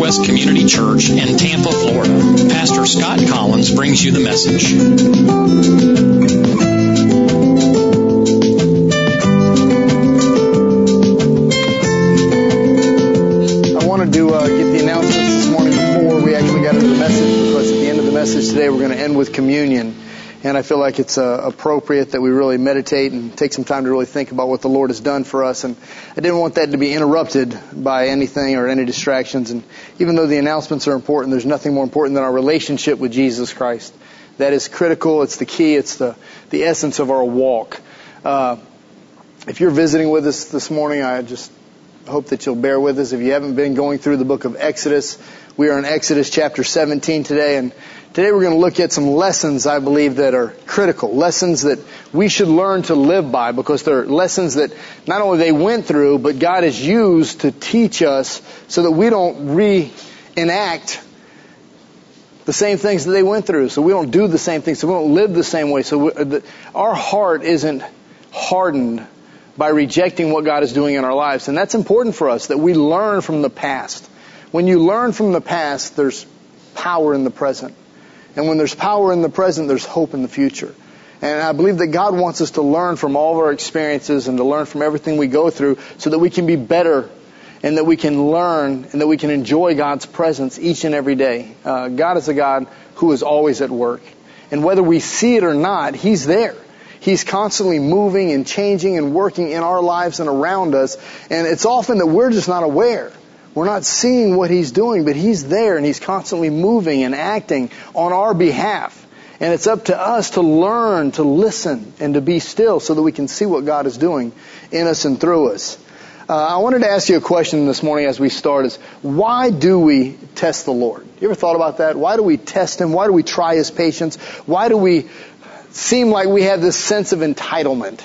Northwest Community Church in Tampa, Florida. Pastor Scott Collins brings you the message. I wanted to get the announcements this morning before we actually got into the message, because at the end of the message today we're going to end with communion. And I feel like it's appropriate that we really meditate and take some time to really think about what the Lord has done for us. And I didn't want that to be interrupted by anything or any distractions. And even though the announcements are important, there's nothing more important than our relationship with Jesus Christ. That is critical. It's the key. It's the essence of our walk. If you're visiting with us this morning, I just hope that you'll bear with us. If you haven't been going through the book of Exodus, we are in Exodus chapter 17 today, and today we're going to look at some lessons, I believe, that are critical. Lessons that we should learn to live by, because they're lessons that not only they went through, but God has used to teach us so that we don't reenact the same things that they went through. So we don't do the same things. So we don't live the same way. So our heart isn't hardened by rejecting what God is doing in our lives. And that's important for us, that we learn from the past. When you learn from the past, there's power in the present. And when there's power in the present, there's hope in the future. And I believe that God wants us to learn from all of our experiences and to learn from everything we go through so that we can be better and that we can learn and that we can enjoy God's presence each and every day. God is a God who is always at work. And whether we see it or not, He's there. He's constantly moving and changing and working in our lives and around us. And it's often that we're just not aware. We're not seeing what He's doing, but He's there and He's constantly moving and acting on our behalf. And it's up to us to learn to listen and to be still so that we can see what God is doing in us and through us. I wanted to ask you a question this morning as we start is, why do we test the Lord? You ever thought about that? Why do we test Him? Why do we try His patience? Why do we seem like we have this sense of entitlement?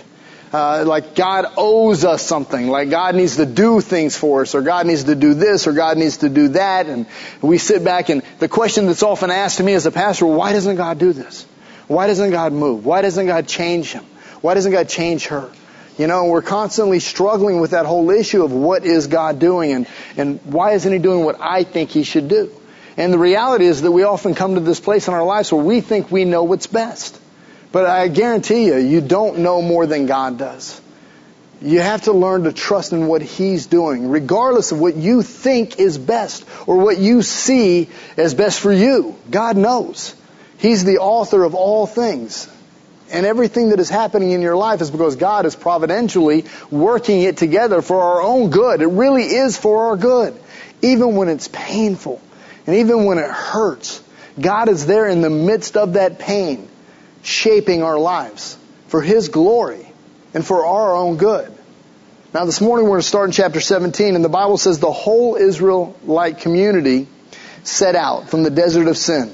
Like God owes us something, like God needs to do things for us, or God needs to do this, or God needs to do that. And we sit back, and the question that's often asked to me as a pastor, why doesn't God do this? Why doesn't God move? Why doesn't God change him? Why doesn't God change her? You know, we're constantly struggling with that whole issue of what is God doing, and why isn't He doing what I think He should do? And the reality is that we often come to this place in our lives where we think we know what's best. But I guarantee you, you don't know more than God does. You have to learn to trust in what He's doing, regardless of what you think is best or what you see as best for you. God knows. He's the author of all things. And everything that is happening in your life is because God is providentially working it together for our own good. It really is for our good. Even when it's painful and even when it hurts, God is there in the midst of that pain, shaping our lives for His glory and for our own good. Now this morning we're going to start in chapter 17, and the Bible says the whole Israelite community set out from the desert of Sin,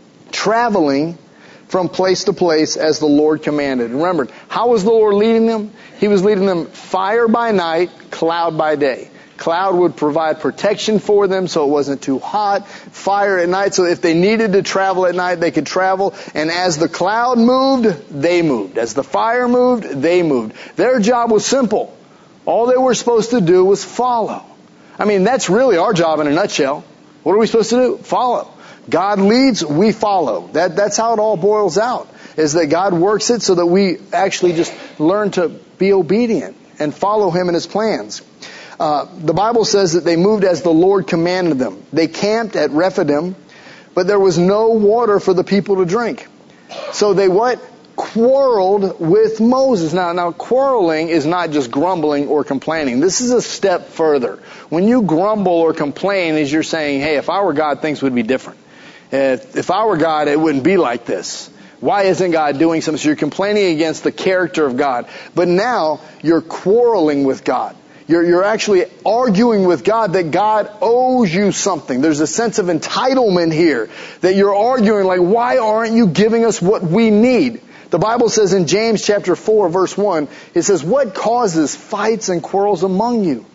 traveling from place to place as the Lord commanded. Remember, how was the Lord leading them? He was leading them fire by night, cloud by day. Cloud would provide protection for them so it wasn't too hot. Fire at night, so if they needed to travel at night, they could travel. And as the cloud moved, they moved. As the fire moved, they moved. Their job was simple. All they were supposed to do was follow. I mean, that's really our job in a nutshell. What are we supposed to do? Follow. God leads, we follow. That's how it all boils out, is that God works it so that we actually just learn to be obedient and follow Him and His plans. The Bible says that they moved as the Lord commanded them. They camped at Rephidim, but there was no water for the people to drink. So they what? Quarreled with Moses. Now quarreling is not just grumbling or complaining. This is a step further. When you grumble or complain, is you're saying, hey, if I were God, things would be different. If I were God, it wouldn't be like this. Why isn't God doing something? So you're complaining against the character of God. But now you're quarreling with God. You're actually arguing with God that God owes you something. There's a sense of entitlement here that you're arguing like, why aren't you giving us what we need? The Bible says in James chapter 4 verse 1, it says, what causes fights and quarrels among you?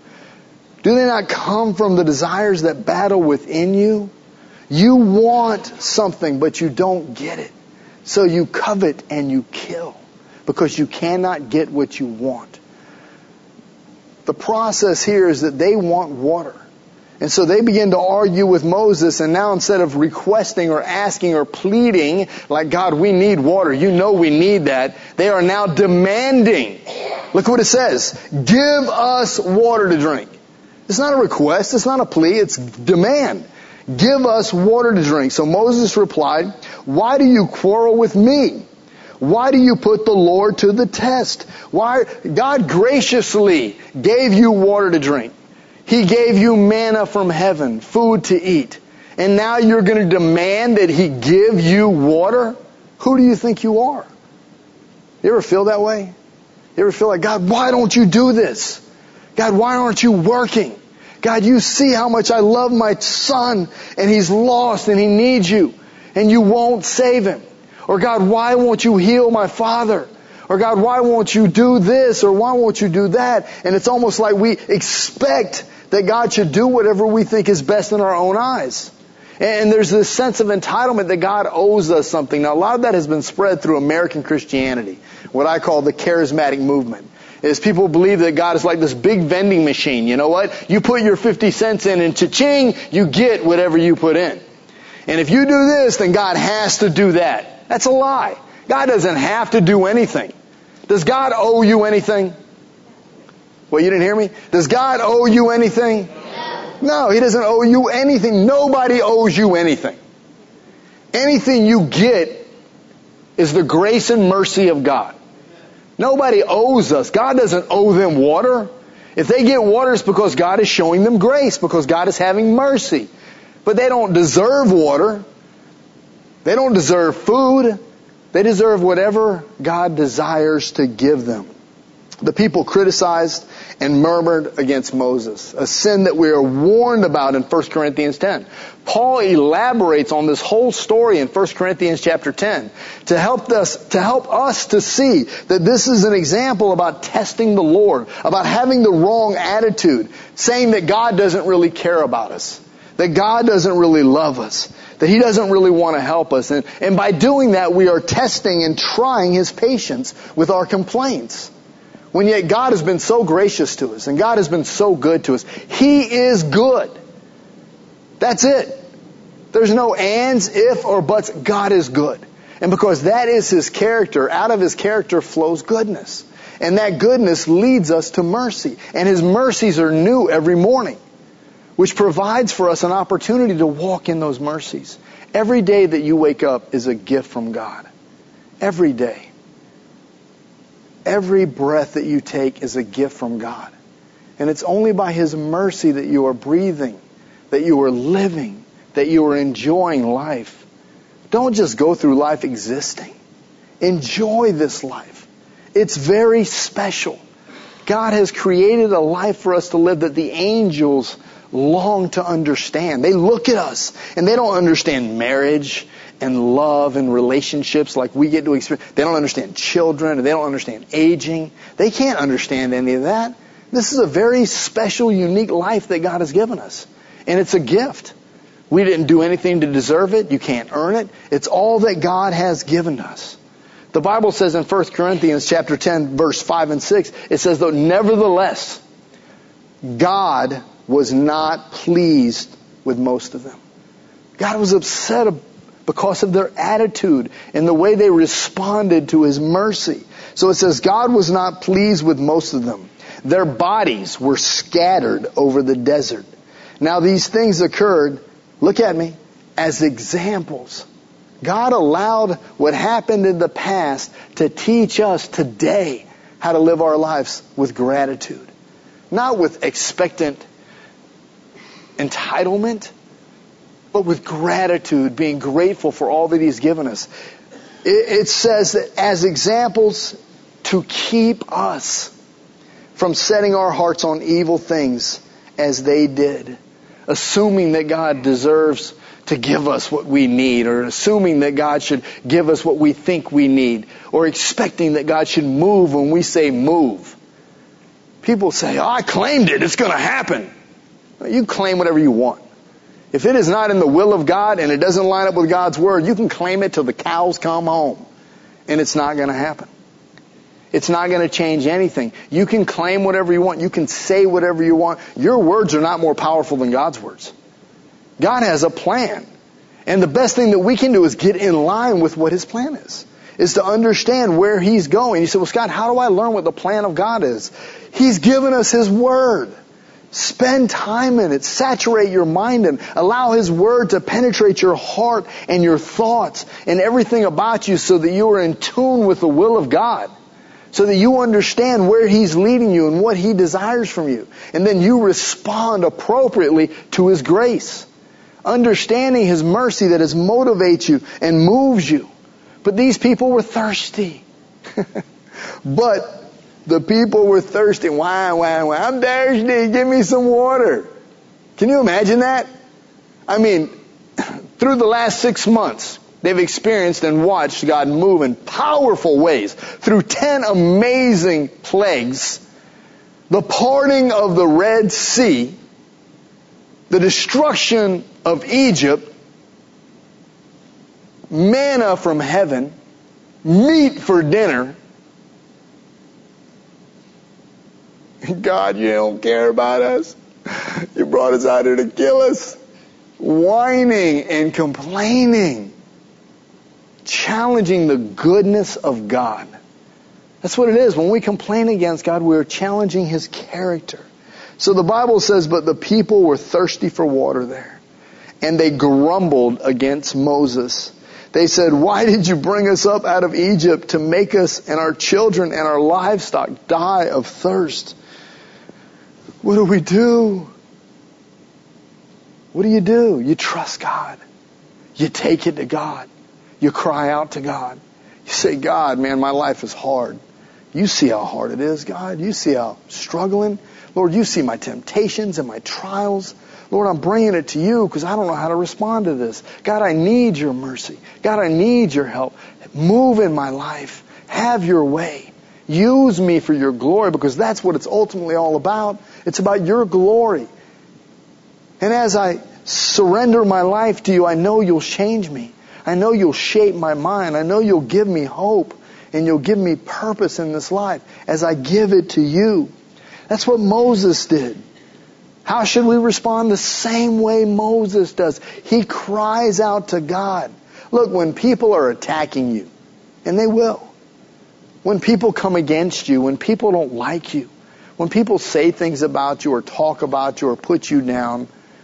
Do they not come from the desires that battle within you? You want something, but you don't get it. So you covet and you kill because you cannot get what you want. The process here is that they want water. And so they begin to argue with Moses, and now instead of requesting or asking or pleading, like, God, we need water, you know we need that, they are now demanding. Look what it says. Give us water to drink. It's not a request, it's not a plea, it's demand. Give us water to drink. So Moses replied, why do you quarrel with me? Why do you put the Lord to the test? Why? God graciously gave you water to drink. He gave you manna from heaven, food to eat. And now you're going to demand that He give you water? Who do you think you are? You ever feel that way? You ever feel like, God, why don't you do this? God, why aren't you working? God, you see how much I love my son and he's lost and he needs you and you won't save him. Or God, why won't you heal my father? Or God, why won't you do this? Or why won't you do that? And it's almost like we expect that God should do whatever we think is best in our own eyes. And there's this sense of entitlement that God owes us something. Now, a lot of that has been spread through American Christianity, what I call the charismatic movement. Is people believe that God is like this big vending machine. You know what? You put your 50 cents in and cha-ching, you get whatever you put in. And if you do this, then God has to do that. That's a lie. God doesn't have to do anything. Does God owe you anything? Well, you didn't hear me? Does God owe you anything? No, He doesn't owe you anything. Nobody owes you anything. Anything you get is the grace and mercy of God. Nobody owes us. God doesn't owe them water. If they get water, it's because God is showing them grace, because God is having mercy. But they don't deserve water. They don't deserve food. They deserve whatever God desires to give them. The people criticized and murmured against Moses, a sin that we are warned about in 1 Corinthians 10. Paul elaborates on this whole story in 1 Corinthians chapter 10 to help us to see that this is an example about testing the Lord, about having the wrong attitude, saying that God doesn't really care about us, that God doesn't really love us, that He doesn't really want to help us. And by doing that, we are testing and trying His patience with our complaints. When yet God has been so gracious to us and God has been so good to us. He is good. That's it. There's no ands, if, or buts. God is good. And because that is His character, out of His character flows goodness. And that goodness leads us to mercy. And His mercies are new every morning, which provides for us an opportunity to walk in those mercies. Every day that you wake up is a gift from God. Every day. Every breath that you take is a gift from God. And it's only by His mercy that you are breathing, that you are living, that you are enjoying life. Don't just go through life existing. Enjoy this life. It's very special. God has created a life for us to live that the angels long to understand. They look at us and they don't understand marriage and love and relationships like we get to experience. They don't understand children, and they don't understand aging. They can't understand any of that. This is a very special, unique life that God has given us. And it's a gift. We didn't do anything to deserve it. You can't earn it. It's all that God has given us. The Bible says in 1 Corinthians chapter 10, verse 5 and 6, it says, though nevertheless, God was not pleased with most of them. God was upset because of their attitude and the way they responded to His mercy. So it says God was not pleased with most of them. Their bodies were scattered over the desert. Now these things occurred, look at me, as examples. God allowed what happened in the past to teach us today how to live our lives with gratitude. Not with expectant entitlement, but with gratitude, being grateful for all that He's given us. It says that as examples to keep us from setting our hearts on evil things as they did, assuming that God deserves to give us what we need, or assuming that God should give us what we think we need, or expecting that God should move when we say move. People say, oh, I claimed it, it's going to happen. You claim whatever you want. If it is not in the will of God and it doesn't line up with God's Word, you can claim it till the cows come home. And it's not going to happen. It's not going to change anything. You can claim whatever you want. You can say whatever you want. Your words are not more powerful than God's words. God has a plan. And the best thing that we can do is get in line with what His plan is to understand where He's going. You say, well, Scott, how do I learn what the plan of God is? He's given us His Word. Spend time in it. Saturate your mind in it. Allow His Word to penetrate your heart and your thoughts and everything about you so that you are in tune with the will of God. So that you understand where He's leading you and what He desires from you. And then you respond appropriately to His grace. Understanding His mercy that motivates you and moves you. But these people were thirsty. But the people were thirsty. Why? I'm thirsty. Give me some water. Can you imagine that? I mean, through the last 6 months, they've experienced and watched God move in powerful ways. Through 10 amazing plagues, the parting of the Red Sea, the destruction of Egypt, manna from heaven, meat for dinner. God, you don't care about us. You brought us out here to kill us. Whining and complaining. Challenging the goodness of God. That's what it is. When we complain against God, we're challenging His character. So the Bible says, but the people were thirsty for water there. And they grumbled against Moses. They said, why did you bring us up out of Egypt to make us and our children and our livestock die of thirst? What do we do? What do? You trust God. You take it to God. You cry out to God. You say, God, man, my life is hard. You see how hard it is, God. You see how I'm struggling. Lord, you see my temptations and my trials. Lord, I'm bringing it to you because I don't know how to respond to this. God, I need your mercy. God, I need your help. Move in my life. Have your way. Use me for your glory because that's what it's ultimately all about. It's about your glory. And as I surrender my life to you, I know you'll change me. I know you'll shape my mind. I know you'll give me hope and you'll give me purpose in this life as I give it to you. That's what Moses did. How should we respond? The same way Moses does. He cries out to God. Look, when people are attacking you, and they will, when people come against you, when people don't like you, when people say things about you or talk about you or put you down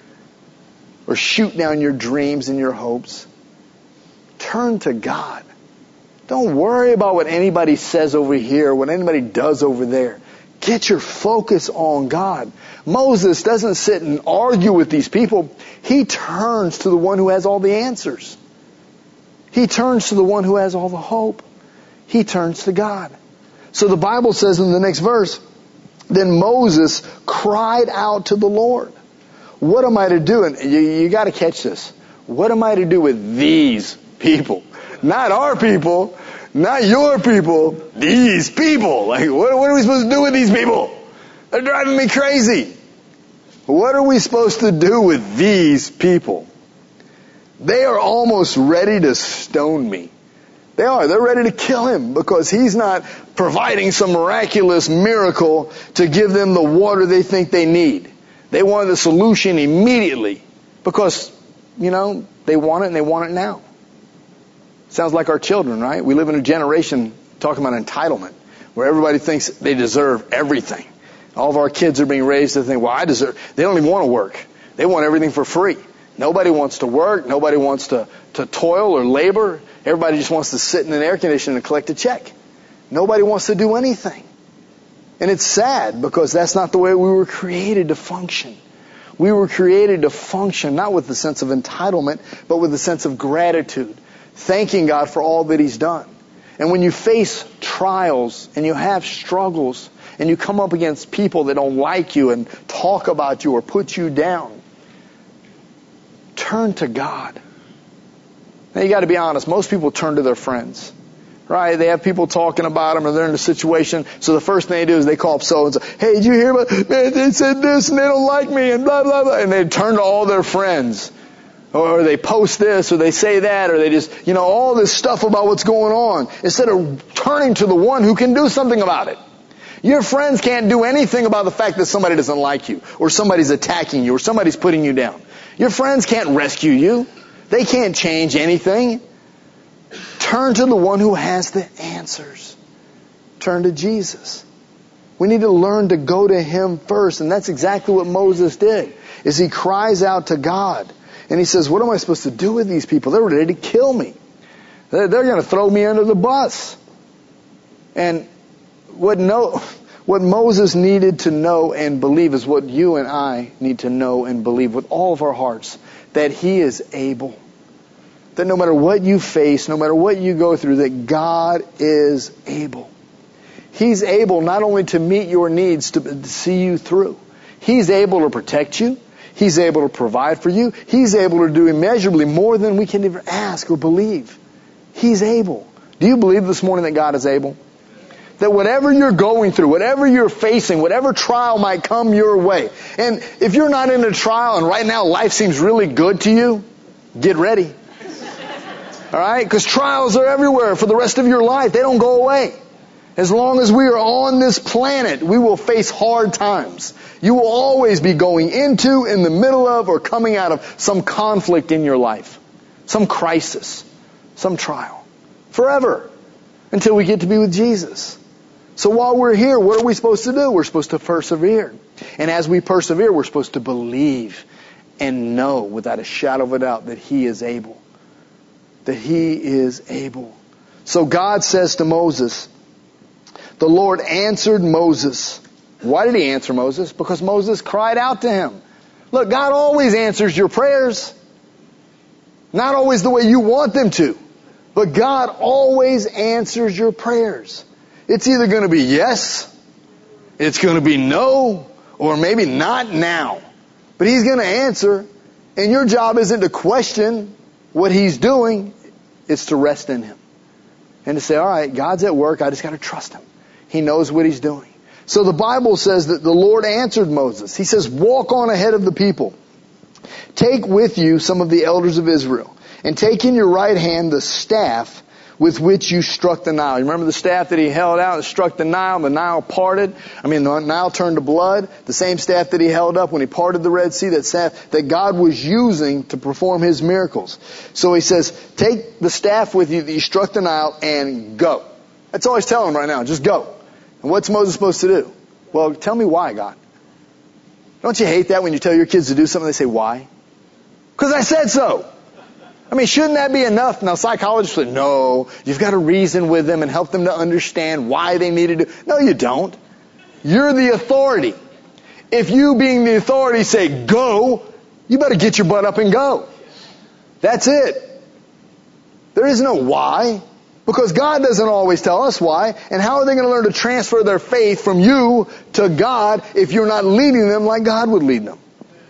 or shoot down your dreams and your hopes, turn to God. Don't worry about what anybody says over here, what anybody does over there. Get your focus on God. Moses doesn't sit and argue with these people. He turns to the one who has all the answers. He turns to the one who has all the hope. He turns to God. So the Bible says in the next verse, then Moses cried out to the Lord. What am I to do? And you got to catch this. What am I to do with these people? Not our people. Not your people, these people. Like, what are we supposed to do with these people? They're driving me crazy. What are we supposed to do with these people? They are almost ready to stone me. They are. They're ready to kill him because he's not providing some miraculous miracle to give them the water they think they need. They want the solution immediately because, they want it and they want it now. Sounds like our children, right? We live in a generation talking about entitlement, where everybody thinks they deserve everything. All of our kids are being raised to think, well, I deserve. They don't even want to work. They want everything for free. Nobody wants to work. Nobody wants to toil or labor. Everybody just wants to sit in an air conditioner and collect a check. Nobody wants to do anything. And it's sad because that's not the way we were created to function. We were created to function not with the sense of entitlement, but with the sense of gratitude. Thanking God for all that He's done. And when you face trials and you have struggles and you come up against people that don't like you and talk about you or put you down, turn to God. Now you got to be honest, most people turn to their friends. Right? They have people talking about them or they're in a situation. So the first thing they do is they call up so-and-so. Hey, did you hear about, man, they said this and they don't like me and blah, blah, blah. And they turn to all their friends. Or they post this, or they say that, or they just, all this stuff about what's going on, instead of turning to the one who can do something about it. Your friends can't do anything about the fact that somebody doesn't like you, or somebody's attacking you, or somebody's putting you down. Your friends can't rescue you. They can't change anything. Turn to the one who has the answers. Turn to Jesus. We need to learn to go to Him first, and that's exactly what Moses did, is he cries out to God. And he says, what am I supposed to do with these people? They're ready to kill me. They're going to throw me under the bus. And what Moses needed to know and believe is what you and I need to know and believe with all of our hearts, that He is able. That no matter what you face, no matter what you go through, that God is able. He's able not only to meet your needs, to see you through. He's able to protect you. He's able to provide for you. He's able to do immeasurably more than we can ever ask or believe. He's able. Do you believe this morning that God is able? That whatever you're going through, whatever you're facing, whatever trial might come your way, and if you're not in a trial and right now life seems really good to you, get ready. Alright? Because trials are everywhere for the rest of your life. They don't go away. As long as we are on this planet, we will face hard times. You will always be going into, in the middle of, or coming out of some conflict in your life. Some crisis. Some trial. Forever. Until we get to be with Jesus. So while we're here, what are we supposed to do? We're supposed to persevere. And as we persevere, we're supposed to believe and know without a shadow of a doubt that He is able. That He is able. So God says to Moses, the Lord answered Moses. Why did He answer Moses? Because Moses cried out to Him. Look, God always answers your prayers. Not always the way you want them to. But God always answers your prayers. It's either going to be yes, it's going to be no, or maybe not now. But He's going to answer. And your job isn't to question what He's doing. It's to rest in Him. And to say, all right, God's at work. I just got to trust Him. He knows what He's doing. So the Bible says that the Lord answered Moses. He says, walk on ahead of the people. Take with you some of the elders of Israel, and take in your right hand the staff with which you struck the Nile. You remember the staff that he held out and struck the Nile parted. The Nile turned to blood. The same staff that he held up when he parted the Red Sea, that staff that God was using to perform His miracles. So he says, take the staff with you that you struck the Nile and go. That's all He's telling him right now. Just go. And what's Moses supposed to do? Well, tell me why, God. Don't you hate that when you tell your kids to do something, they say, why? Because I said so. Shouldn't that be enough? Now, psychologists say, no, you've got to reason with them and help them to understand why they need to do. No, you don't. You're the authority. If you, being the authority, say go, you better get your butt up and go. That's it. There is no why. Because God doesn't always tell us why. And how are they going to learn to transfer their faith from you to God if you're not leading them like God would lead them?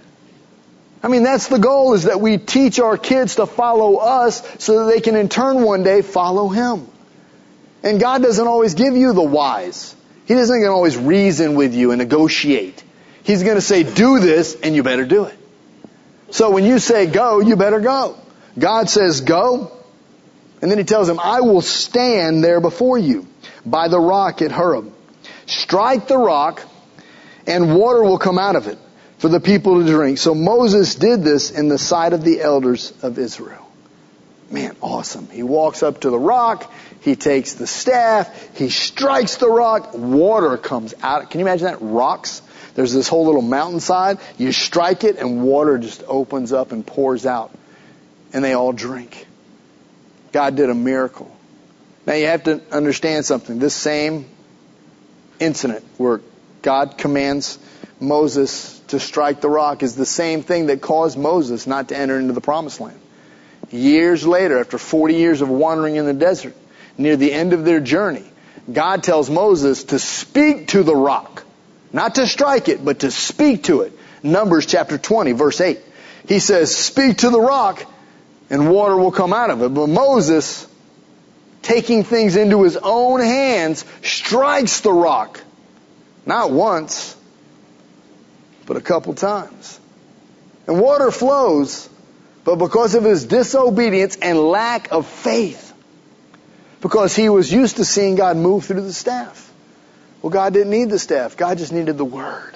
That's the goal, is that we teach our kids to follow us so that they can in turn one day follow Him. And God doesn't always give you the whys. He doesn't always reason with you and negotiate. He's going to say, do this, and you better do it. So when you say go, you better go. God says go. And then He tells him, I will stand there before you by the rock at Horeb. Strike the rock, and water will come out of it for the people to drink. So Moses did this in the sight of the elders of Israel. Man, awesome. He walks up to the rock. He takes the staff. He strikes the rock. Water comes out. Can you imagine that? Rocks. There's this whole little mountainside. You strike it and water just opens up and pours out. And they all drink. God did a miracle. Now you have to understand something. This same incident where God commands Moses to strike the rock is the same thing that caused Moses not to enter into the promised land. Years later, after 40 years of wandering in the desert, near the end of their journey, God tells Moses to speak to the rock. Not to strike it, but to speak to it. Numbers chapter 20, verse 8. He says, speak to the rock and water will come out of it. But Moses, taking things into his own hands, strikes the rock. Not once, but a couple times. And water flows, but because of his disobedience and lack of faith. Because he was used to seeing God move through the staff. Well, God didn't need the staff. God just needed the Word.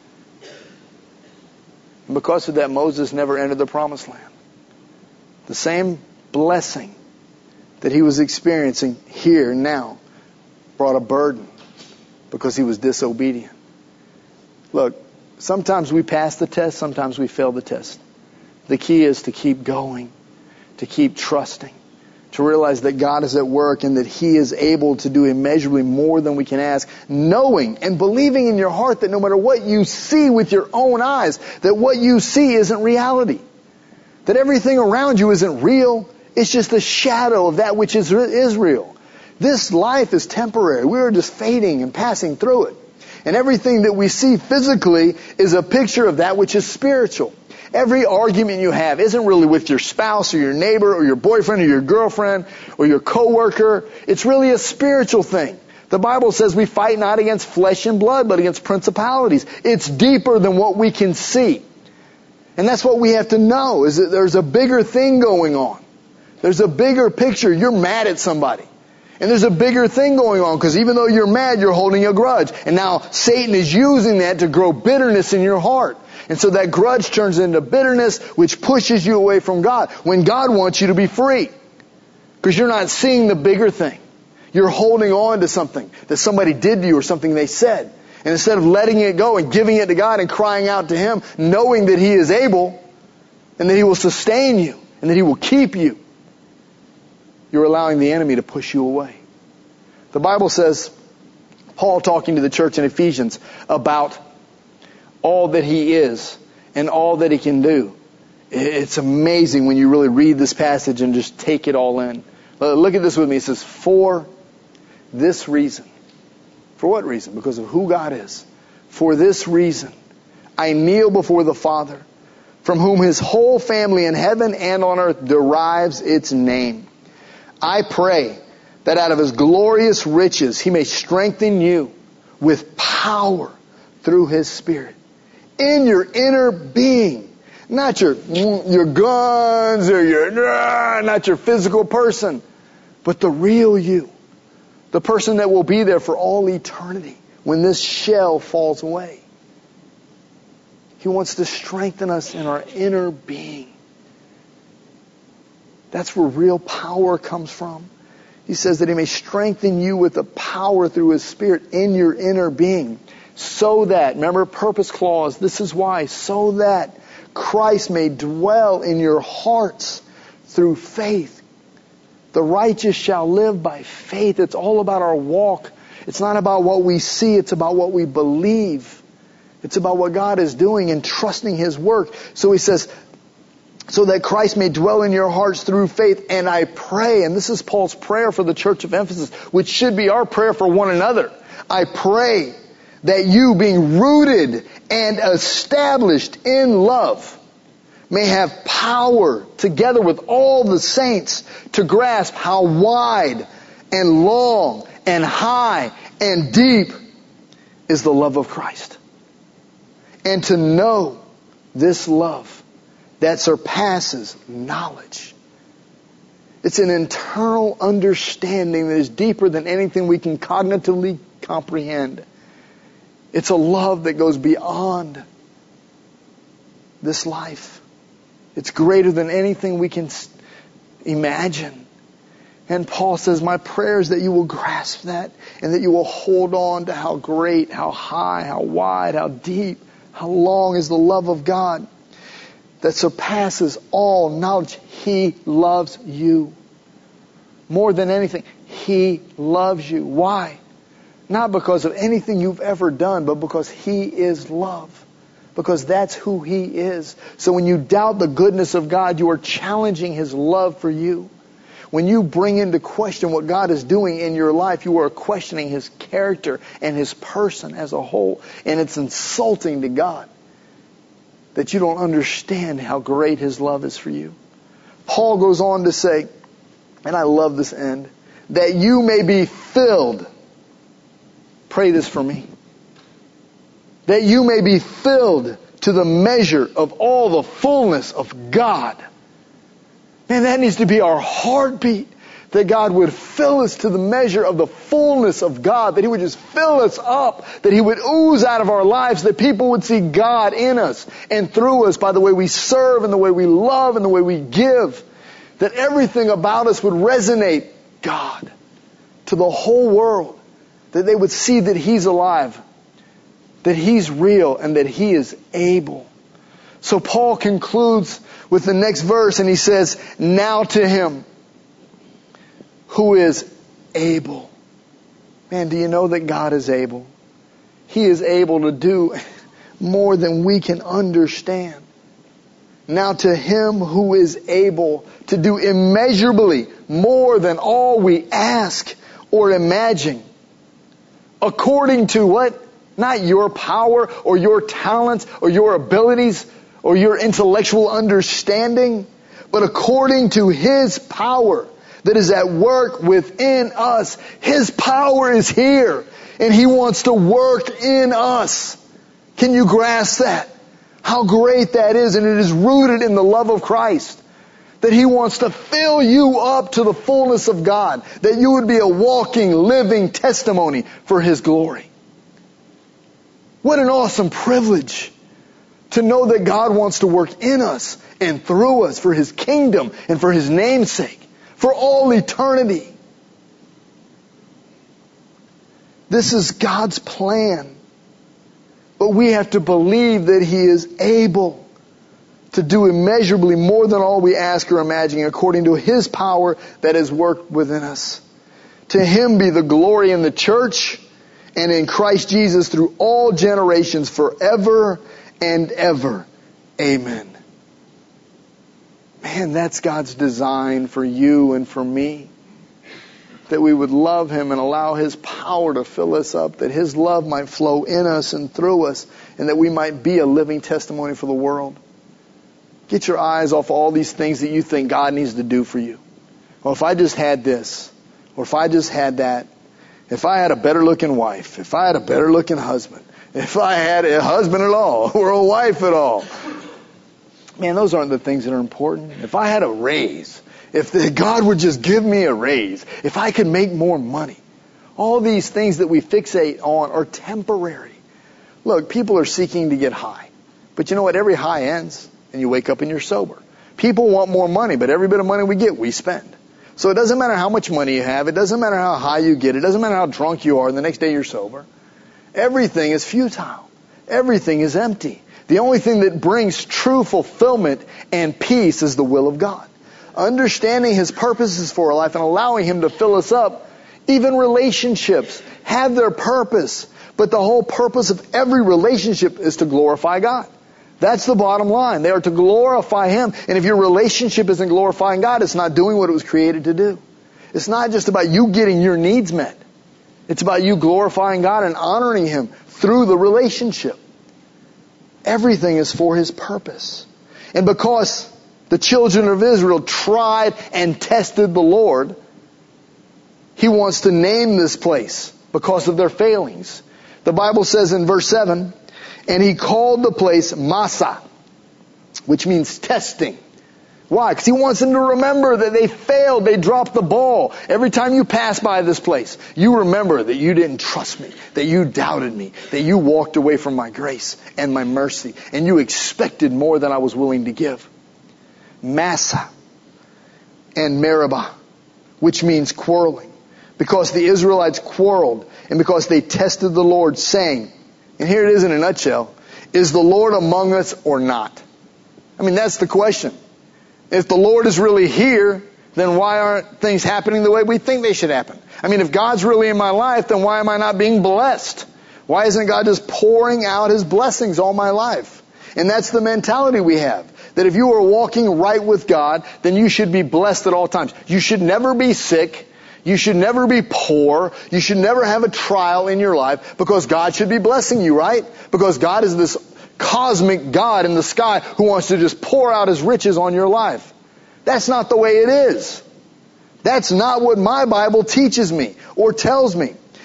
And because of that, Moses never entered the Promised Land. The same blessing that he was experiencing here now brought a burden because he was disobedient. Look, sometimes we pass the test, sometimes we fail the test. The key is to keep going, to keep trusting, to realize that God is at work and that He is able to do immeasurably more than we can ask, knowing and believing in your heart that no matter what you see with your own eyes, that what you see isn't reality. That everything around you isn't real. It's just a shadow of that which is real. This life is temporary. We are just fading and passing through it. And everything that we see physically is a picture of that which is spiritual. Every argument you have isn't really with your spouse or your neighbor or your boyfriend or your girlfriend or your coworker. It's really a spiritual thing. The Bible says we fight not against flesh and blood, but against principalities. It's deeper than what we can see. And that's what we have to know, is that there's a bigger thing going on. There's a bigger picture. You're mad at somebody. And there's a bigger thing going on, because even though you're mad, you're holding a grudge. And now Satan is using that to grow bitterness in your heart. And so that grudge turns into bitterness, which pushes you away from God, when God wants you to be free. Because you're not seeing the bigger thing. You're holding on to something that somebody did to you or something they said. And instead of letting it go and giving it to God and crying out to Him, knowing that He is able and that He will sustain you and that He will keep you, you're allowing the enemy to push you away. The Bible says, Paul talking to the church in Ephesians about all that He is and all that He can do. It's amazing when you really read this passage and just take it all in. Look at this with me. It says, for this reason. For what reason? Because of who God is. For this reason, I kneel before the Father, from whom His whole family in heaven and on earth derives its name. I pray that out of His glorious riches He may strengthen you with power through His Spirit in your inner being. Not your guns or not your physical person, but the real you. The person that will be there for all eternity when this shell falls away. He wants to strengthen us in our inner being. That's where real power comes from. He says that He may strengthen you with the power through His Spirit in your inner being. So that, remember, purpose clause, this is why, so that Christ may dwell in your hearts through faith. The righteous shall live by faith. It's all about our walk. It's not about what we see. It's about what we believe. It's about what God is doing and trusting His work. So he says, so that Christ may dwell in your hearts through faith. And I pray, and this is Paul's prayer for the church of Ephesus, which should be our prayer for one another. I pray that you, being rooted and established in love, may have power together with all the saints to grasp how wide and long and high and deep is the love of Christ. And to know this love that surpasses knowledge. It's an internal understanding that is deeper than anything we can cognitively comprehend. It's a love that goes beyond this life. It's greater than anything we can imagine. And Paul says, my prayer is that you will grasp that and that you will hold on to how great, how high, how wide, how deep, how long is the love of God that surpasses all knowledge. He loves you. More than anything, He loves you. Why? Not because of anything you've ever done, but because He is love. Because that's who He is. So when you doubt the goodness of God, you are challenging His love for you. When you bring into question what God is doing in your life, you are questioning His character and His person as a whole. And it's insulting to God that you don't understand how great His love is for you. Paul goes on to say, and I love this end, that you may be filled. Pray this for me. That you may be filled to the measure of all the fullness of God. Man, that needs to be our heartbeat. That God would fill us to the measure of the fullness of God. That He would just fill us up. That He would ooze out of our lives. That people would see God in us and through us by the way we serve and the way we love and the way we give. That everything about us would resonate God to the whole world. That they would see that He's alive. That He's real and that He is able. So Paul concludes with the next verse and he says, now to Him who is able. Man, do you know that God is able? He is able to do more than we can understand. Now to Him who is able to do immeasurably more than all we ask or imagine. According to what? Not your power or your talents or your abilities or your intellectual understanding, but according to His power that is at work within us. His power is here, and He wants to work in us. Can you grasp that? How great that is, and it is rooted in the love of Christ. That He wants to fill you up to the fullness of God. That you would be a walking, living testimony for His glory. What an awesome privilege to know that God wants to work in us and through us for His kingdom and for His name's sake, for all eternity. This is God's plan. But we have to believe that He is able to do immeasurably more than all we ask or imagine according to His power that has worked within us. To Him be the glory in the church and in Christ Jesus through all generations forever and ever. Amen. Man, that's God's design for you and for me. That we would love Him and allow His power to fill us up. That His love might flow in us and through us. And that we might be a living testimony for the world. Get your eyes off all these things that you think God needs to do for you. Well, if I just had this, or if I just had that, if I had a better looking wife, if I had a better looking husband, if I had a husband at all, or a wife at all. Man, those aren't the things that are important. If I had a raise, if God would just give me a raise, if I could make more money. All these things that we fixate on are temporary. Look, people are seeking to get high. But you know what? Every high ends, and you wake up and you're sober. People want more money, but every bit of money we get, we spend. So it doesn't matter how much money you have. It doesn't matter how high you get. It doesn't matter how drunk you are, and the next day you're sober. Everything is futile. Everything is empty. The only thing that brings true fulfillment and peace is the will of God. Understanding His purposes for our life and allowing Him to fill us up. Even relationships have their purpose. But the whole purpose of every relationship is to glorify God. That's the bottom line. They are to glorify Him. And if your relationship isn't glorifying God, it's not doing what it was created to do. It's not just about you getting your needs met. It's about you glorifying God and honoring Him through the relationship. Everything is for His purpose. And because the children of Israel tried and tested the Lord, He wants to name this place because of their failings. The Bible says in verse 7, and He called the place Massah, which means testing. Why? Because He wants them to remember that they failed. They dropped the ball. Every time you pass by this place, you remember that you didn't trust me, that you doubted me, that you walked away from my grace and my mercy, and you expected more than I was willing to give. Massah and Meribah, which means quarreling. Because the Israelites quarreled and because they tested the Lord, saying, and here it is in a nutshell, is the Lord among us or not? I mean, that's the question. If the Lord is really here, then why aren't things happening the way we think they should happen? I mean, if God's really in my life, then why am I not being blessed? Why isn't God just pouring out His blessings all my life? And that's the mentality we have. That if you are walking right with God, then you should be blessed at all times. You should never be sick. You should never be poor. You should never have a trial in your life because God should be blessing you, right? Because God is this cosmic God in the sky who wants to just pour out His riches on your life. That's not the way it is. That's not what my Bible teaches me or tells me.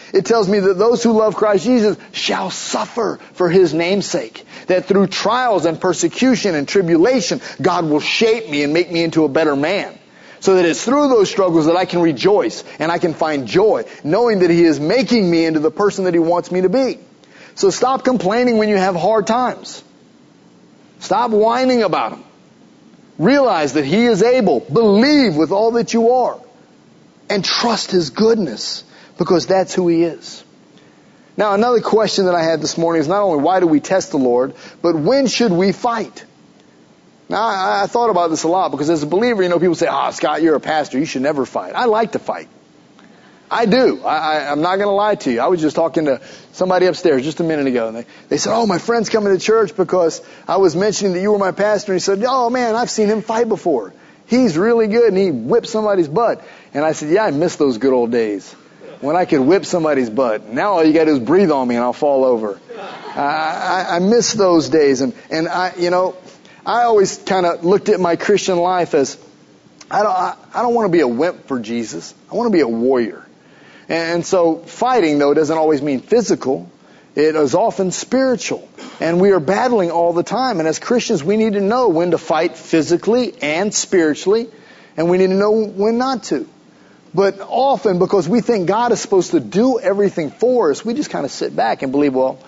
It tells me that those who love Christ Jesus shall suffer for His name's sake. That through trials and persecution and tribulation, God will shape me and make me into a better man. So that it's through those struggles that I can rejoice and I can find joy, knowing that He is making me into the person that He wants me to be. So stop complaining when you have hard times. Stop whining about them. Realize that He is able. Believe with all that you are. And trust His goodness, because that's who He is. Now, another question that I had this morning is not only why do we test the Lord, but when should we fight? Now, I thought about this a lot, because as a believer, people say, Scott, you're a pastor. You should never fight. I like to fight. I do. I'm not going to lie to you. I was just talking to somebody upstairs just a minute ago, and they said, my friend's coming to church because I was mentioning that you were my pastor. And he said, man, I've seen him fight before. He's really good, and he whipped somebody's butt. And I said, I miss those good old days when I could whip somebody's butt. Now all you got to do is breathe on me, and I'll fall over. I miss those days, and I always kind of looked at my Christian life as I don't want to be a wimp for Jesus. I want to be a warrior. And so fighting, though, doesn't always mean physical. It is often spiritual. And we are battling all the time. And as Christians, we need to know when to fight physically and spiritually. And we need to know when not to. But often, because we think God is supposed to do everything for us, we just kind of sit back and believe, why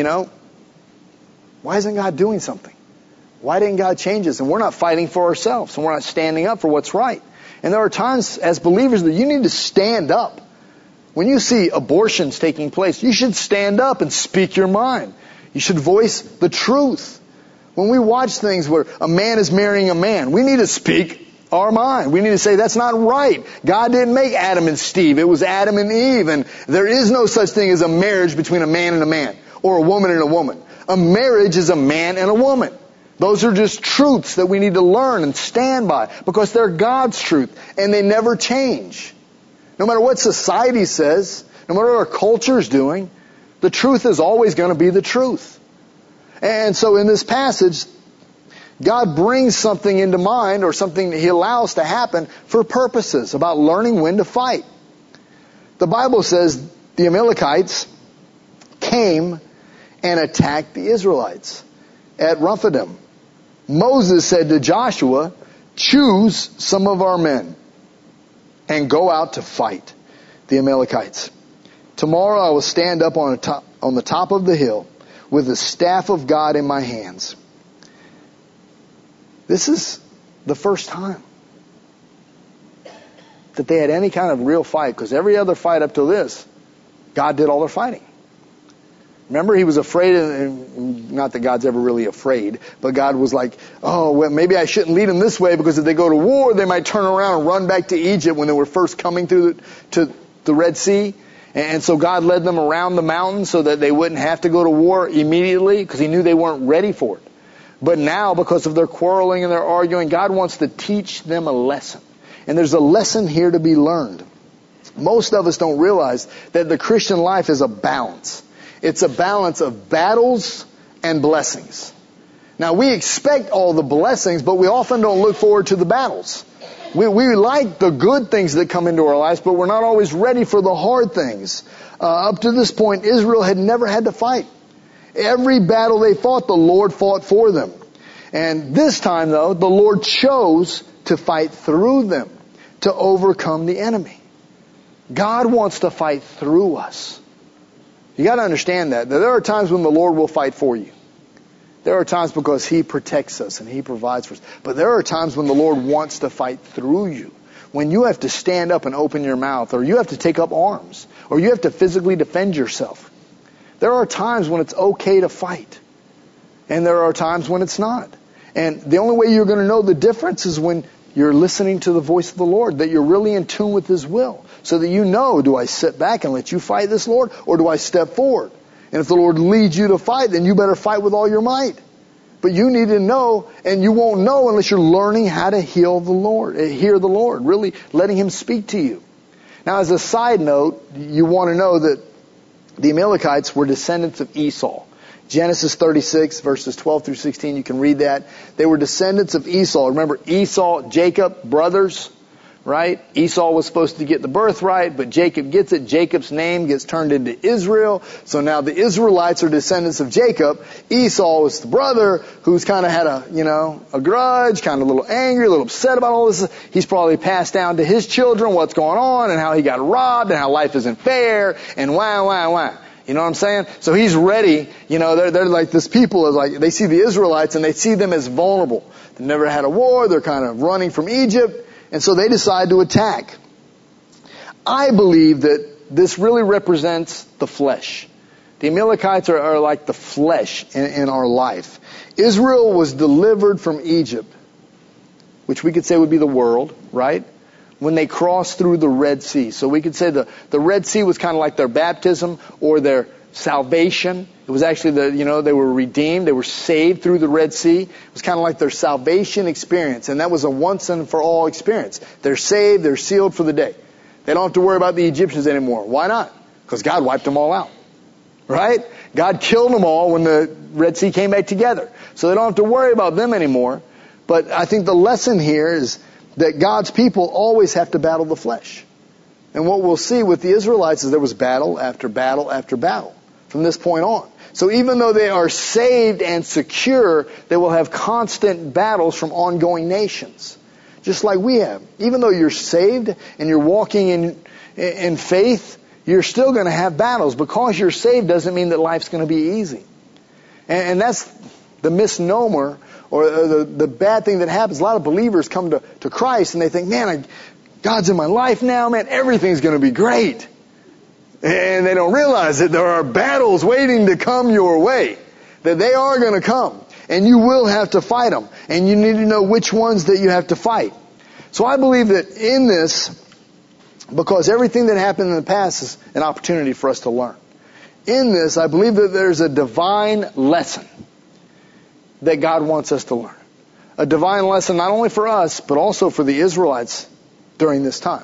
isn't God doing something? Why didn't God change us? And we're not fighting for ourselves. And we're not standing up for what's right. And there are times as believers that you need to stand up. When you see abortions taking place, you should stand up and speak your mind. You should voice the truth. When we watch things where a man is marrying a man, we need to speak our mind. We need to say, that's not right. God didn't make Adam and Steve. It was Adam and Eve. And there is no such thing as a marriage between a man and a man, or a woman and a woman. A marriage is a man and a woman. Those are just truths that we need to learn and stand by, because they're God's truth, and they never change. No matter what society says, no matter what our culture is doing, the truth is always going to be the truth. And so in this passage, God brings something into mind, or something that He allows to happen for purposes, about learning when to fight. The Bible says the Amalekites came and attacked the Israelites at Rephidim. Moses said to Joshua, choose some of our men and go out to fight the Amalekites. Tomorrow I will stand up on the top of the hill with the staff of God in my hands. This is the first time that they had any kind of real fight, because every other fight up to this, God did all their fighting. Remember, He was afraid, and not that God's ever really afraid, but God was like, maybe I shouldn't lead them this way, because if they go to war, they might turn around and run back to Egypt when they were first coming through to the Red Sea. And so God led them around the mountain so that they wouldn't have to go to war immediately, because He knew they weren't ready for it. But now, because of their quarreling and their arguing, God wants to teach them a lesson. And there's a lesson here to be learned. Most of us don't realize that the Christian life is a balance. It's a balance of battles and blessings. Now, we expect all the blessings, but we often don't look forward to the battles. We like the good things that come into our lives, but we're not always ready for the hard things. Up to this point, Israel had never had to fight. Every battle they fought, the Lord fought for them. And this time, though, the Lord chose to fight through them, to overcome the enemy. God wants to fight through us. You got to understand that there are times when the Lord will fight for you. There are times because He protects us and He provides for us. But there are times when the Lord wants to fight through you. When you have to stand up and open your mouth, or you have to take up arms, or you have to physically defend yourself. There are times when it's okay to fight. And there are times when it's not. And the only way you're going to know the difference is when you're listening to the voice of the Lord, that you're really in tune with His will. So that you know, do I sit back and let you fight this, Lord, or do I step forward? And if the Lord leads you to fight, then you better fight with all your might. But you need to know, and you won't know unless you're learning how to hear the Lord, really letting Him speak to you. Now, as a side note, you want to know that the Amalekites were descendants of Esau. Genesis 36, verses 12 through 16, you can read that. They were descendants of Esau. Remember, Esau, Jacob, brothers. right? Esau was supposed to get the birthright, but Jacob gets it. Jacob's name gets turned into Israel. So now the Israelites are descendants of Jacob. Esau was the brother who's kind of had a grudge, kind of a little angry, a little upset about all this. He's probably passed down to his children what's going on and how he got robbed and how life isn't fair and wah. You know what I'm saying? So he's ready. They're like this people, they see the Israelites and they see them as vulnerable. They've never had a war. They're kind of running from Egypt. And so they decide to attack. I believe that this really represents the flesh. The Amalekites are like the flesh in our life. Israel was delivered from Egypt, which we could say would be the world, right? When they crossed through the Red Sea. So we could say the Red Sea was kind of like their baptism or their salvation. It was actually they were redeemed. They were saved through the Red Sea. It was kind of like their salvation experience. And that was a once and for all experience. They're saved. They're sealed for the day. They don't have to worry about the Egyptians anymore. Why not? Because God wiped them all out. Right? God killed them all when the Red Sea came back together. So they don't have to worry about them anymore. But I think the lesson here is that God's people always have to battle the flesh. And what we'll see with the Israelites is there was battle after battle after battle from this point on. So even though they are saved and secure, they will have constant battles from ongoing nations. Just like we have. Even though you're saved and you're walking in faith, you're still going to have battles. Because you're saved doesn't mean that life's going to be easy. And that's the misnomer or the bad thing that happens. A lot of believers come to Christ and they think, man, God's in my life now, man, everything's going to be great. And they don't realize that there are battles waiting to come your way. That they are going to come. And you will have to fight them. And you need to know which ones that you have to fight. So I believe that in this, because everything that happened in the past is an opportunity for us to learn. In this, I believe that there's a divine lesson that God wants us to learn. A divine lesson not only for us, but also for the Israelites during this time.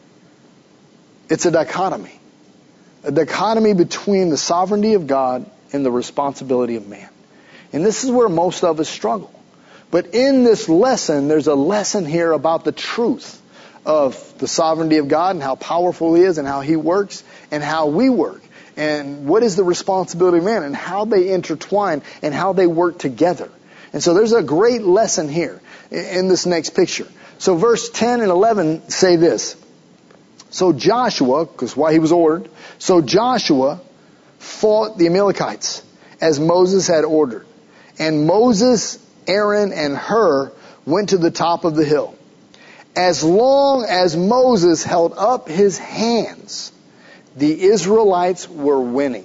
It's a dichotomy. A dichotomy between the sovereignty of God and the responsibility of man. And this is where most of us struggle. But in this lesson, there's a lesson here about the truth of the sovereignty of God and how powerful He is and how He works and how we work. And what is the responsibility of man and how they intertwine and how they work together. And so there's a great lesson here in this next picture. So verse 10 and 11 say this. So Joshua, because why he was ordered, so Joshua fought the Amalekites as Moses had ordered. And Moses, Aaron, and Hur went to the top of the hill. As long as Moses held up his hands, the Israelites were winning.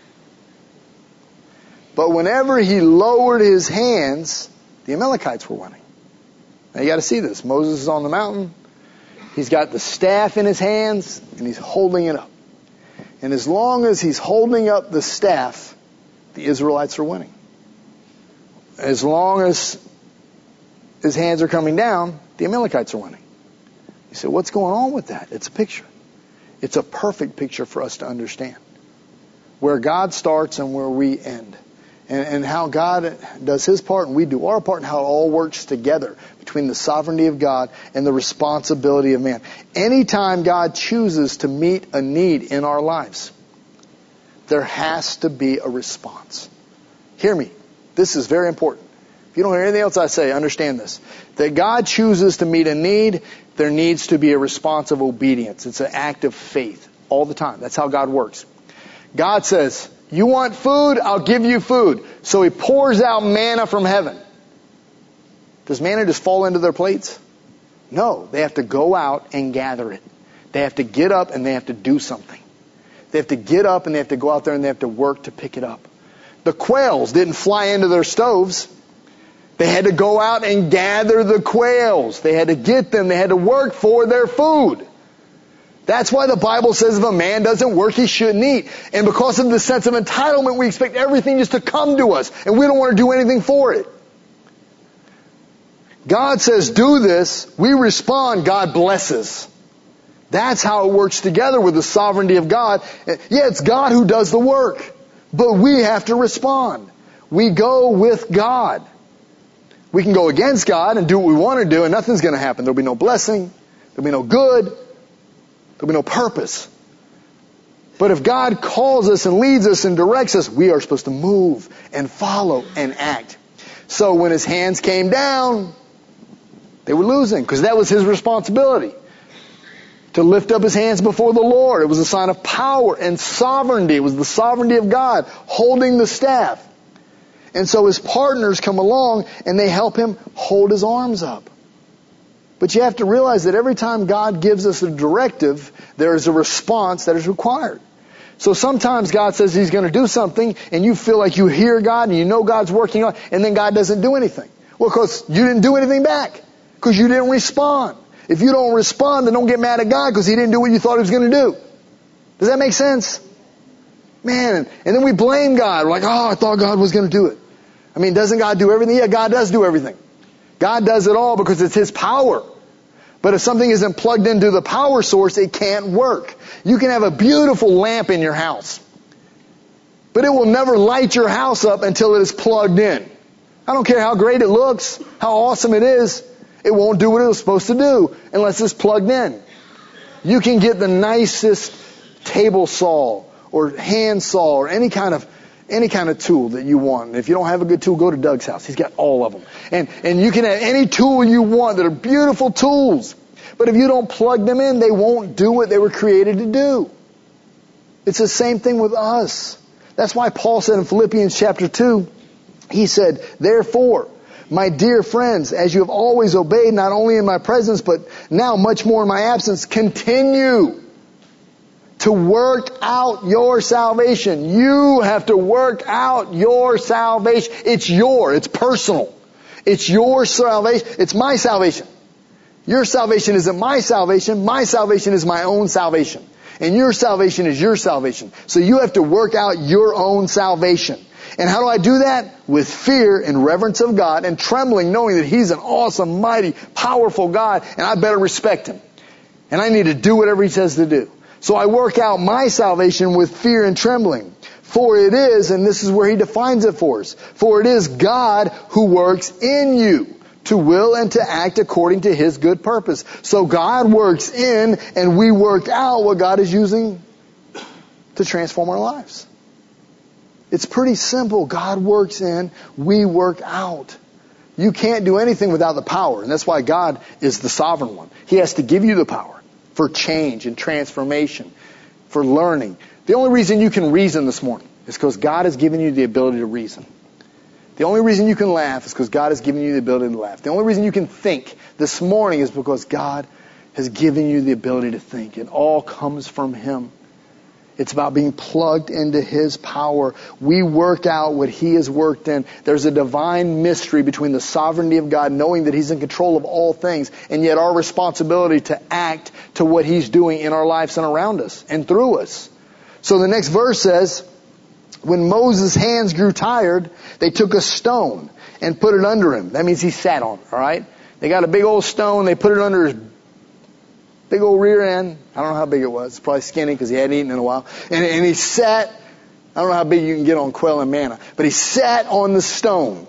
But whenever he lowered his hands, the Amalekites were winning. Now you got to see this. Moses is on the mountain. He's got the staff in his hands and he's holding it up. And as long as he's holding up the staff, the Israelites are winning. As long as his hands are coming down, the Amalekites are winning. You say, what's going on with that? It's a picture. It's a perfect picture for us to understand. Where God starts and where we end. And how God does His part and we do our part and how it all works together between the sovereignty of God and the responsibility of man. Anytime God chooses to meet a need in our lives, there has to be a response. Hear me. This is very important. If you don't hear anything else I say, understand this. That God chooses to meet a need, there needs to be a response of obedience. It's an act of faith all the time. That's how God works. God says, you want food? I'll give you food. So He pours out manna from heaven. Does manna just fall into their plates? No. They have to go out and gather it. They have to get up and they have to do something. They have to get up and they have to go out there and they have to work to pick it up. The quails didn't fly into their stoves. They had to go out and gather the quails. They had to get them. They had to work for their food. That's why the Bible says if a man doesn't work, he shouldn't eat. And because of the sense of entitlement, we expect everything just to come to us. And we don't want to do anything for it. God says, do this. We respond. God blesses. That's how it works together with the sovereignty of God. Yeah, it's God who does the work. But we have to respond. We go with God. We can go against God and do what we want to do and nothing's going to happen. There'll be no blessing. There'll be no good. There'll be no purpose. But if God calls us and leads us and directs us, we are supposed to move and follow and act. So when his hands came down, they were losing, because that was his responsibility. To lift up his hands before the Lord. It was a sign of power and sovereignty. It was the sovereignty of God holding the staff. And so his partners come along and they help him hold his arms up. But you have to realize that every time God gives us a directive, there is a response that is required. So sometimes God says He's going to do something, and you feel like you hear God and you know God's working on it, and then God doesn't do anything. Well, because you didn't do anything back. Because you didn't respond. If you don't respond, then don't get mad at God because He didn't do what you thought He was going to do. Does that make sense? Man, and then we blame God. We're like, oh, I thought God was going to do it. I mean, doesn't God do everything? Yeah, God does do everything. God does it all because it's His power. But if something isn't plugged into the power source, it can't work. You can have a beautiful lamp in your house, but it will never light your house up until it is plugged in. I don't care how great it looks, how awesome it is, it won't do what it was supposed to do unless it's plugged in. You can get the nicest table saw or hand saw or any kind of tool that you want. And if you don't have a good tool, go to Doug's house. He's got all of them. And you can have any tool you want that are beautiful tools. But if you don't plug them in, they won't do what they were created to do. It's the same thing with us. That's why Paul said in Philippians chapter 2, he said, therefore, my dear friends, as you have always obeyed, not only in my presence, but now much more in my absence, continue to work out your salvation. You have to work out your salvation. It's personal. It's your salvation. It's my salvation. Your salvation isn't my salvation. My salvation is my own salvation. And your salvation is your salvation. So you have to work out your own salvation. And how do I do that? With fear and reverence of God and trembling, knowing that He's an awesome, mighty, powerful God, and I better respect Him. And I need to do whatever He says to do. So I work out my salvation with fear and trembling. For it is, and this is where he defines it for us, for it is God who works in you to will and to act according to His good purpose. So God works in and we work out what God is using to transform our lives. It's pretty simple. God works in, we work out. You can't do anything without the power, and that's why God is the sovereign one. He has to give you the power for change and transformation, for learning. The only reason you can reason this morning is because God has given you the ability to reason. The only reason you can laugh is because God has given you the ability to laugh. The only reason you can think this morning is because God has given you the ability to think. It all comes from Him. It's about being plugged into His power. We work out what He has worked in. There's a divine mystery between the sovereignty of God, knowing that He's in control of all things, and yet our responsibility to act to what He's doing in our lives and around us and through us. So the next verse says, when Moses' hands grew tired, they took a stone and put it under him. That means he sat on it, all right? They got a big old stone, they put it under his big old rear end. I don't know how big it was. It's probably skinny because he hadn't eaten in a while. And he sat, I don't know how big you can get on quail and manna, but he sat on the stone.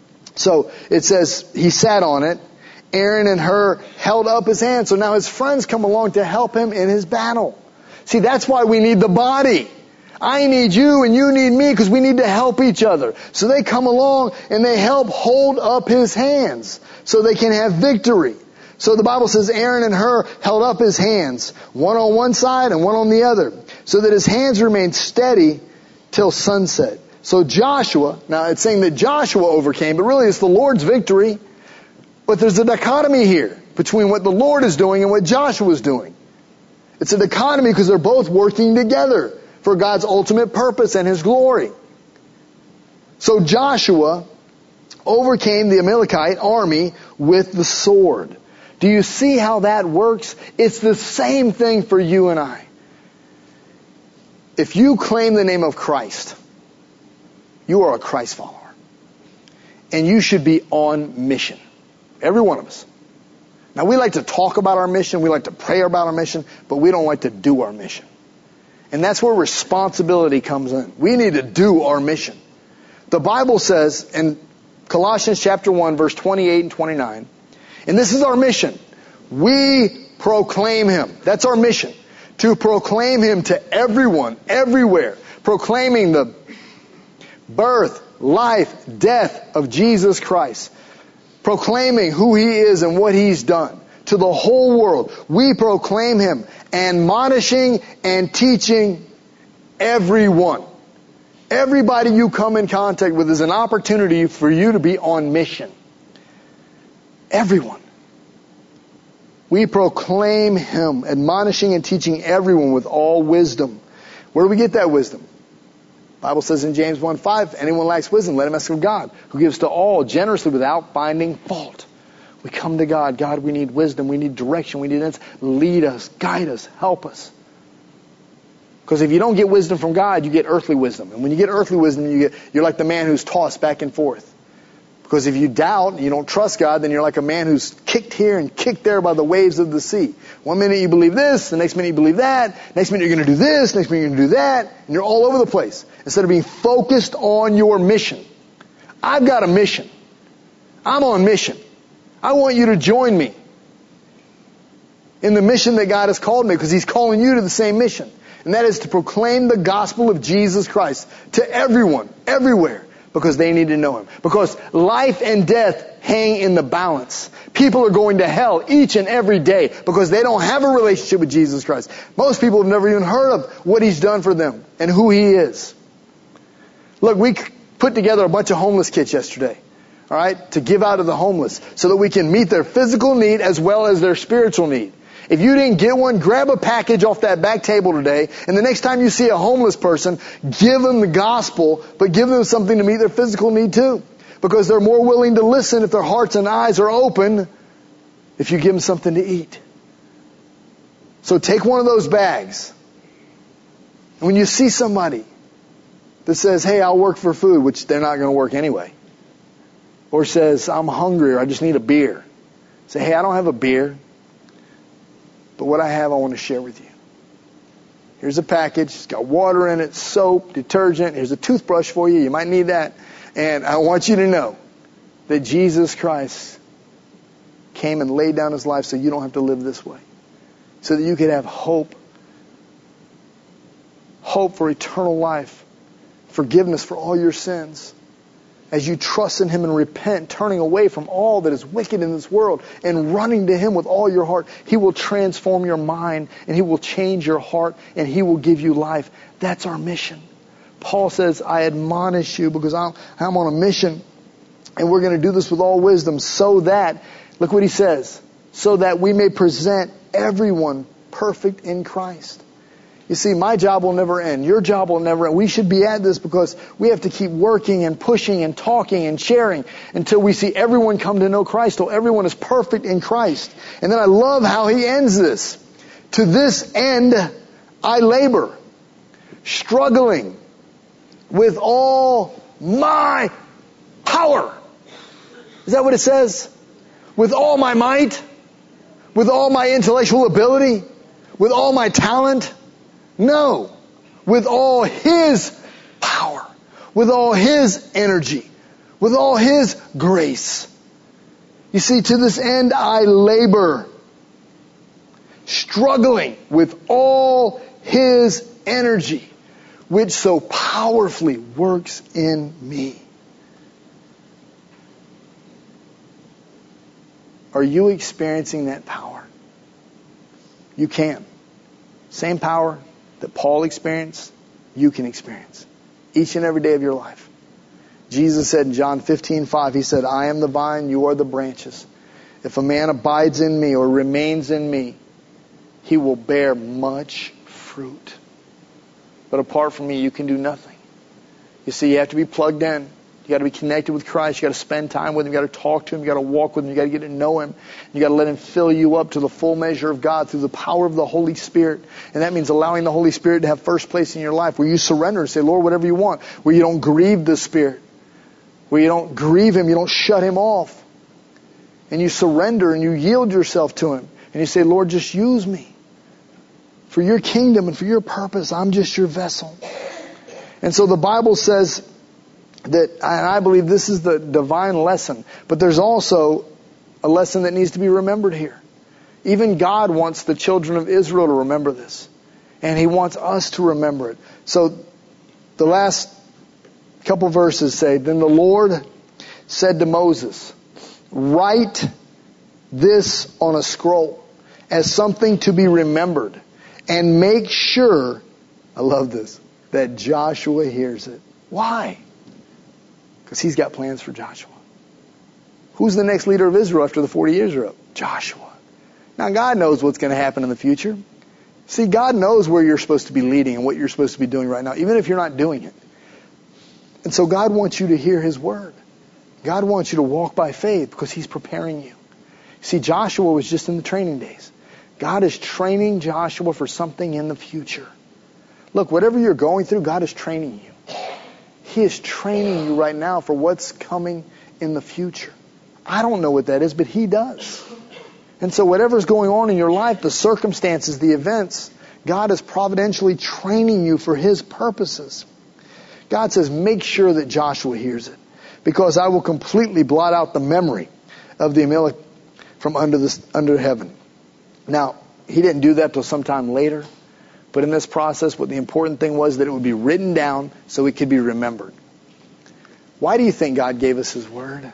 So it says he sat on it. Aaron and Hur held up his hand. So now his friends come along to help him in his battle. See, that's why we need the body. I need you and you need me because we need to help each other. So they come along and they help hold up his hands so they can have victory. So the Bible says Aaron and Hur held up his hands, one on one side and one on the other, so that his hands remained steady till sunset. So Joshua, now it's saying that Joshua overcame, but really it's the Lord's victory. But there's a dichotomy here between what the Lord is doing and what Joshua is doing. It's a dichotomy because they're both working together for God's ultimate purpose and His glory. So Joshua overcame the Amalekite army with the sword. Do you see how that works? It's the same thing for you and I. If you claim the name of Christ, you are a Christ follower. And you should be on mission. Every one of us. Now we like to talk about our mission, we like to pray about our mission, but we don't like to do our mission. And that's where responsibility comes in. We need to do our mission. The Bible says in Colossians chapter 1, verse 28 and 29, and this is our mission. We proclaim Him. That's our mission. To proclaim Him to everyone, everywhere. Proclaiming the birth, life, death of Jesus Christ. Proclaiming who He is and what He's done to the whole world. We proclaim Him, admonishing and teaching everyone. Everybody you come in contact with is an opportunity for you to be on mission. Everyone. We proclaim Him, admonishing and teaching everyone with all wisdom. Where do we get that wisdom? The Bible says in James 1:5, if anyone lacks wisdom, let him ask of God, who gives to all generously without finding fault. We come to God. God, we need wisdom. We need direction. We need answers. Lead us. Guide us. Help us. Because if you don't get wisdom from God, you get earthly wisdom. And when you get earthly wisdom, you're like the man who's tossed back and forth. Because if you doubt and you don't trust God, then you're like a man who's kicked here and kicked there by the waves of the sea. One minute you believe this, the next minute you believe that, next minute you're going to do this, next minute you're going to do that, and you're all over the place. Instead of being focused on your mission. I've got a mission. I'm on mission. I want you to join me in the mission that God has called me, because He's calling you to the same mission. And that is to proclaim the gospel of Jesus Christ to everyone, everywhere. Because they need to know Him. Because life and death hang in the balance. People are going to hell each and every day because they don't have a relationship with Jesus Christ. Most people have never even heard of what He's done for them and who He is. Look, we put together a bunch of homeless kits yesterday. All right, to give out to the homeless so that we can meet their physical need as well as their spiritual need. If you didn't get one, grab a package off that back table today, and the next time you see a homeless person, give them the gospel, but give them something to meet their physical need too. Because they're more willing to listen if their hearts and eyes are open if you give them something to eat. So take one of those bags. And when you see somebody that says, hey, I'll work for food, which they're not going to work anyway, or says, I'm hungry or I just need a beer, say, hey, I don't have a beer. But what I have, I want to share with you. Here's a package. It's got water in it, soap, detergent. Here's a toothbrush for you. You might need that. And I want you to know that Jesus Christ came and laid down His life so you don't have to live this way. So that you could have hope. Hope for eternal life. Forgiveness for all your sins. As you trust in Him and repent, turning away from all that is wicked in this world and running to Him with all your heart, He will transform your mind and He will change your heart and He will give you life. That's our mission. Paul says, I admonish you because I'm on a mission, and we're going to do this with all wisdom so that, look what he says, so that we may present everyone perfect in Christ. You see, my job will never end. Your job will never end. We should be at this because we have to keep working and pushing and talking and sharing until we see everyone come to know Christ, till everyone is perfect in Christ. And then I love how he ends this. To this end, I labor, struggling with all my power. Is that what it says? With all my might? With all my intellectual ability? With all my talent? No. With all His power. With all His energy. With all His grace. You see, to this end I labor. Struggling with all His energy, which so powerfully works in me. Are you experiencing that power? You can. Same power that Paul experienced, you can experience. Each and every day of your life. Jesus said in John 15:5, He said, I am the vine, you are the branches. If a man abides in me or remains in me, he will bear much fruit. But apart from me, you can do nothing. You see, you have to be plugged in. You got to be connected with Christ. You got to spend time with Him. You got to talk to Him. You got to walk with Him. You got to get to know Him. You got to let Him fill you up to the full measure of God through the power of the Holy Spirit. And that means allowing the Holy Spirit to have first place in your life, where you surrender and say, Lord, whatever you want. Where you don't grieve the Spirit. Where you don't grieve Him. You don't shut Him off. And you surrender and you yield yourself to Him. And you say, Lord, just use me. For your kingdom and for your purpose, I'm just your vessel. And so the Bible says that, and I believe this is the divine lesson, but there's also a lesson that needs to be remembered here. Even God wants the children of Israel to remember this. And He wants us to remember it. So the last couple verses say, Then the Lord said to Moses, write this on a scroll as something to be remembered, and make sure, I love this, that Joshua hears it. Why? Because he's got plans for Joshua. Who's the next leader of Israel after the 40 years are up? Joshua. Now God knows what's going to happen in the future. See, God knows where you're supposed to be leading and what you're supposed to be doing right now, even if you're not doing it. And so God wants you to hear His word. God wants you to walk by faith because He's preparing you. See, Joshua was just in the training days. God is training Joshua for something in the future. Look, whatever you're going through, God is training you. He is training you right now for what's coming in the future. I don't know what that is, but He does. And so whatever's going on in your life, the circumstances, the events, God is providentially training you for His purposes. God says, make sure that Joshua hears it, because I will completely blot out the memory of the Amalek from under heaven. Now, He didn't do that till sometime later, but in this process, what the important thing was that it would be written down so it could be remembered. Why do you think God gave us His word?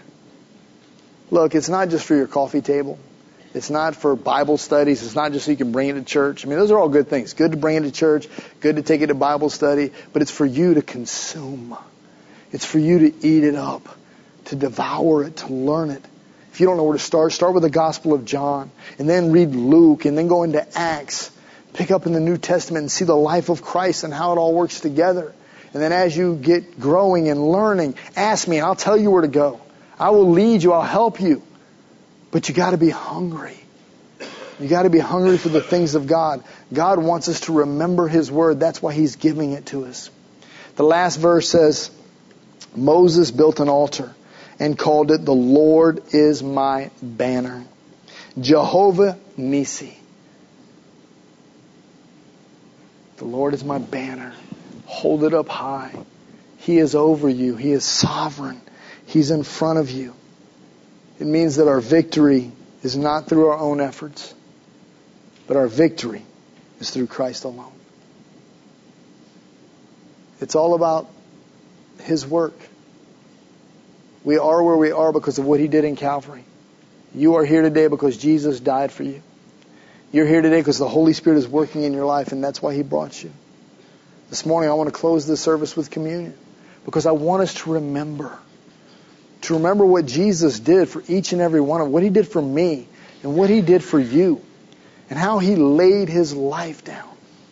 Look, it's not just for your coffee table. It's not for Bible studies. It's not just so you can bring it to church. I mean, those are all good things. Good to bring it to church. Good to take it to Bible study. But it's for you to consume. It's for you to eat it up, to devour it, to learn it. If you don't know where to start with the Gospel of John, and then read Luke, and then go into Acts. Pick up in the New Testament and see the life of Christ and how it all works together. And then as you get growing and learning, ask me and I'll tell you where to go. I will lead you. I'll help you. But you got to be hungry. You got to be hungry for the things of God. God wants us to remember His word. That's why He's giving it to us. The last verse says, Moses built an altar and called it, The Lord is my banner. Jehovah Nissi. The Lord is my banner. Hold it up high. He is over you. He is sovereign. He's in front of you. It means that our victory is not through our own efforts, but our victory is through Christ alone. It's all about His work. We are where we are because of what He did in Calvary. You are here today because Jesus died for you. You're here today because the Holy Spirit is working in your life, and that's why He brought you. This morning I want to close this service with communion because I want us to remember what Jesus did for each and every one of them, what He did for me and what He did for you, and how He laid His life down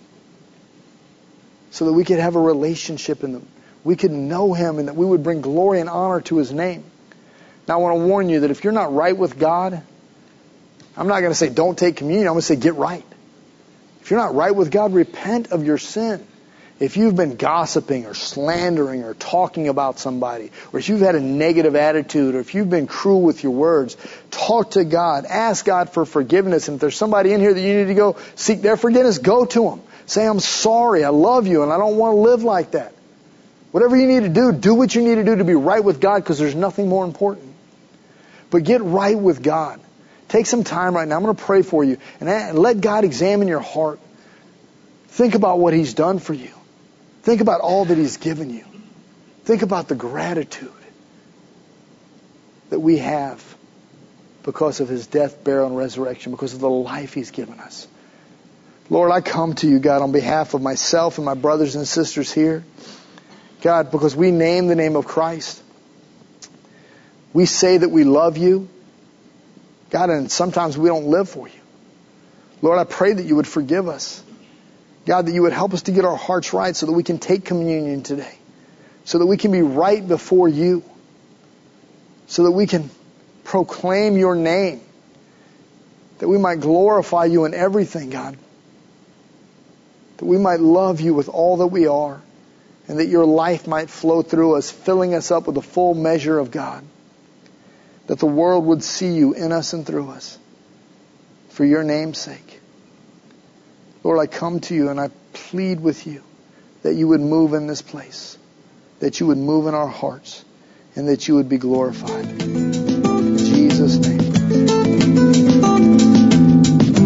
so that we could have a relationship in them. We could know Him and that we would bring glory and honor to His name. Now I want to warn you that if you're not right with God, I'm not going to say don't take communion. I'm going to say get right. If you're not right with God, repent of your sin. If you've been gossiping or slandering or talking about somebody, or if you've had a negative attitude, or if you've been cruel with your words, talk to God. Ask God for forgiveness. And if there's somebody in here that you need to go seek their forgiveness, go to them. Say, I'm sorry, I love you, and I don't want to live like that. Whatever you need to do what you need to do to be right with God, because there's nothing more important. But get right with God. Take some time right now. I'm going to pray for you. And let God examine your heart. Think about what He's done for you. Think about all that He's given you. Think about the gratitude that we have because of His death, burial, and resurrection, because of the life He's given us. Lord, I come to you, God, on behalf of myself and my brothers and sisters here. God, because we name the name of Christ. We say that we love you. God, and sometimes we don't live for you. Lord, I pray that you would forgive us. God, that you would help us to get our hearts right so that we can take communion today. So that we can be right before you. So that we can proclaim your name. That we might glorify you in everything, God. That we might love you with all that we are. And that your life might flow through us, filling us up with the full measure of God. That the world would see you in us and through us. For your name's sake. Lord, I come to you and I plead with you that you would move in this place. That you would move in our hearts. And that you would be glorified. In Jesus' name.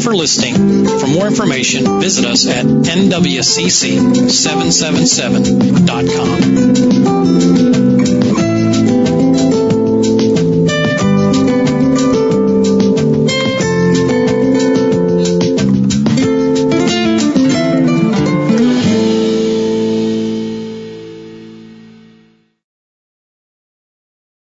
for listening. For more information, visit us at nwcc777.com.